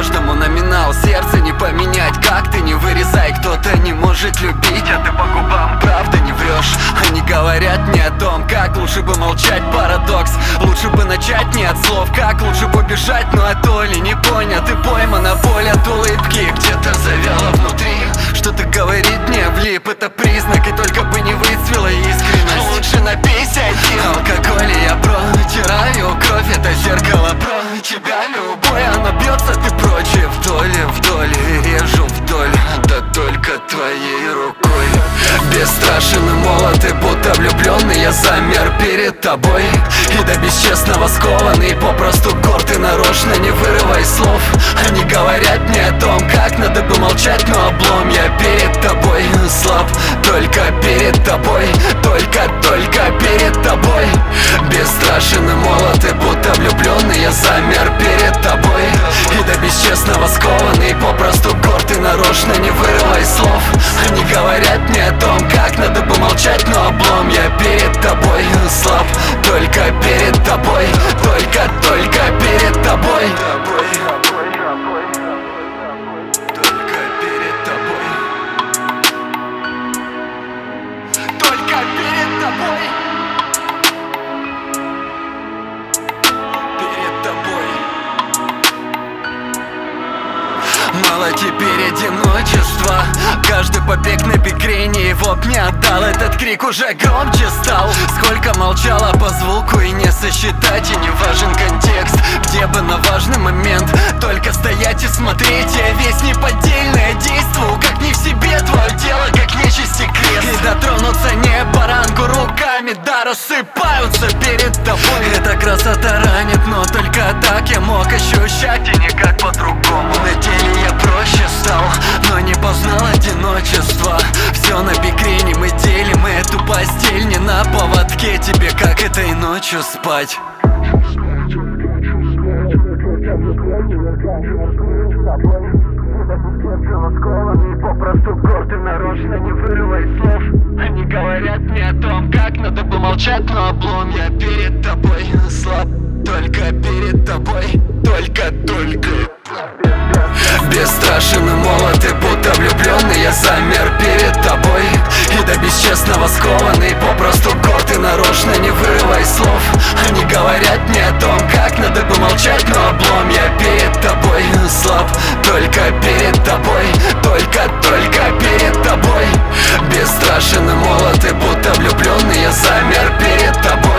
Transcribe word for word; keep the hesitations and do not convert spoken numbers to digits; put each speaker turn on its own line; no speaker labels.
каждому номинал. Сердце не поменять, как ты не вырезай. Кто-то не может любить, а ты по губам правда не врешь. Они говорят мне о том, как лучше бы молчать, парадокс. Лучше бы начать не от слов, как лучше бы бежать, но от Оли не понят. И поймана боль от улыбки, где-то завяла внутри. Что-то говорит мне влип, это признак, и только бы не выцвела искренность. Лучше напейся один. Алкоголь я протираю кровь, это зеркало про тебя. Любое оно бьется, ты прочь. Вдоль, вдоль, режу вдоль, да только твоей рукой. Бесстрашен и молод, и будто влюбленный я замер перед тобой. И до бесчестного скованный, попросту горд, и нарочно не вырывай слов. Они говорят мне о том, как надо бы молчать, но облом я перед тобой. Слаб только перед тобой, только, только перед тобой. Бесстрашен и молод, и будто влюбленный я замер перед тобой. И до бесчестного скованный, попросту горд, и нарочно не вырывай слов. Они говорят мне о том, как надо бы молчать, но облом я перед тобой. Слаб только перед тобой, только, только перед тобой. Только перед тобой. Только перед тобой. Перед тобой. Мало теперь одиночества. Каждый побег на бикрень его б не отдал. Этот крик уже громче стал. Сколько молчала по звуку и не сосчитать. И не важен контекст, где бы на важный момент только стоять и смотреть. Я весь неподдельное действую, как не в себе твое тело, как нечисти крест. И дотронуться не по рангу руками, да, рассыпаются перед тобой. Эта красота ранит, но только так я мог ощущать, и никак по-другому. На деле я проще стал, но не познал одиночество. Все на бикрень, мы делим эту постель не на поводке. Тебе как этой ночью спать? Попросту горд, и нарочно не вырывай слов. Они говорят мне о том, как надо бы молчать, но облом я перед тобой. Слаб только перед тобой, только, только. Бесстрашен и молод, и будто влюбленный я замер перед тобой. И до бесчестного скованный, попросту горд, и нарочно не вырывай слов. Они говорят мне о том, как надо бы молчать, но облом я перед тобой. Слаб только перед тобой, только, только перед тобой. Бесстрашен и молод, и будто влюбленный я замер перед тобой.